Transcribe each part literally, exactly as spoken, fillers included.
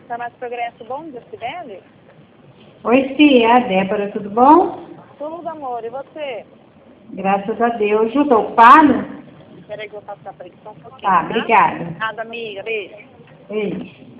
Farmácia Progresso, bom dia, Cibele? Oi, Cia, é a Débora, tudo bom? Tudo, amor, e você? Graças a Deus. Ju, tá ocupado? Peraí que eu vou passar para ele só um pouquinho, Tá, obrigada. Nada, amiga, beijo. Beijo.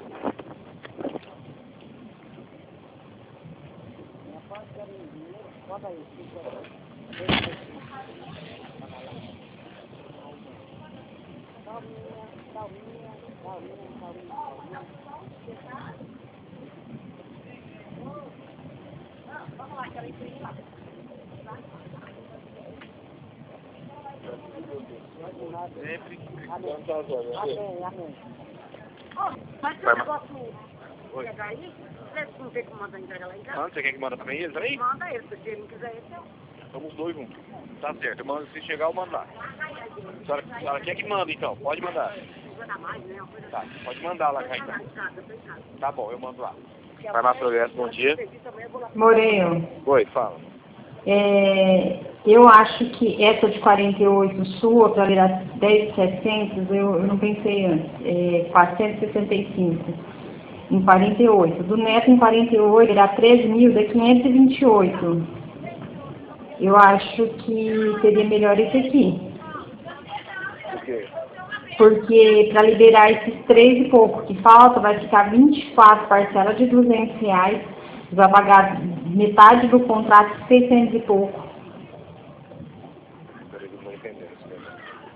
Sempre. Amém, amém. Mas se o negócio chegar aí, você não tem como mandar entregar lá em casa? Ah, você quer que manda também eles aí? Manda ele, se ele não quiser, esse é o... Estamos os dois juntos. Tá certo, eu mando, se chegar eu mando lá. A senhora, a senhora quer que manda então? Pode mandar. Tá, pode mandar lá, então. Tá bom, eu mando lá. Farmácia Progresso, bom dia. Moreno, Oi, fala. é, eu acho que essa de quarenta e oito sua, para virar dez mil e setecentos, eu, eu não pensei antes, é quatrocentos e sessenta e cinco em quarenta e oito. Do Neto em quarenta e oito, virar treze mil, dá quinhentos e vinte e oito. Eu acho que seria melhor esse aqui. Por quê? Porque para liberar esses três e pouco que falta, vai ficar vinte e quatro parcelas de duzentos reais, vai pagar metade do contrato de seiscentos e pouco. Peraí, eu não tô entendendo esse negócio.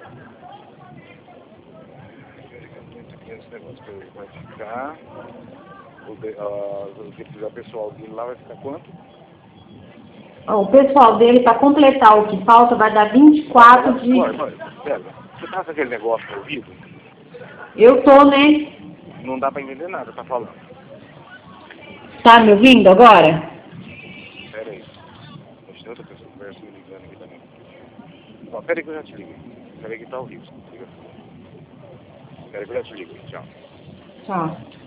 Peraí, que eu não tô entendendo esse negócio. Peraí, vai ficar... O, de, uh, o que precisar pessoal dele lá vai ficar quanto? Ó, o pessoal dele, para completar o que falta, vai dar vinte e quatro de... Olha, olha, pera, você tá com aquele negócio no ouvido? Eu tô, né? Não dá pra entender nada, tá falando. Tá me ouvindo agora? Pera aí. Tem outra pessoa conversa me ligando aqui também. Ó, pera aí que eu já te liguei. Pera aí que tá ao vivo. Liga. Pera aí que eu já te ligo. Tchau. Tchau.